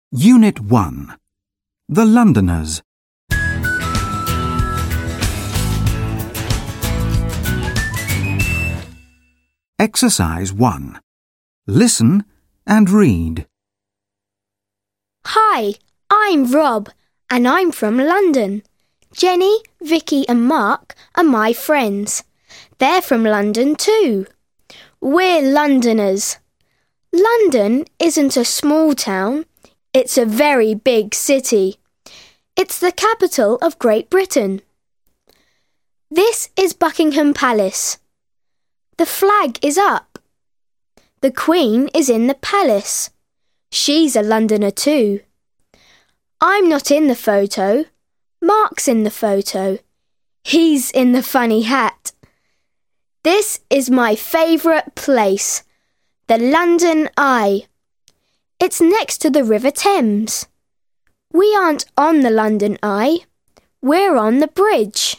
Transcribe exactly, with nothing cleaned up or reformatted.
Unit one. The Londoners. Exercise one. Listen and read. Hi, I'm Rob, and I'm from London. Jenny, Vicky and Mark are my friends. They're from London too. We're Londoners. London isn't a small town. It's a very big city. It's the capital of Great Britain. This is Buckingham Palace. The flag is up. The Queen is in the palace. She's a Londoner too. I'm not in the photo. Mark's in the photo. He's in the funny hat. This is my favourite place, the London Eye. It's next to the River Thames. We aren't on the London Eye. We're on the bridge.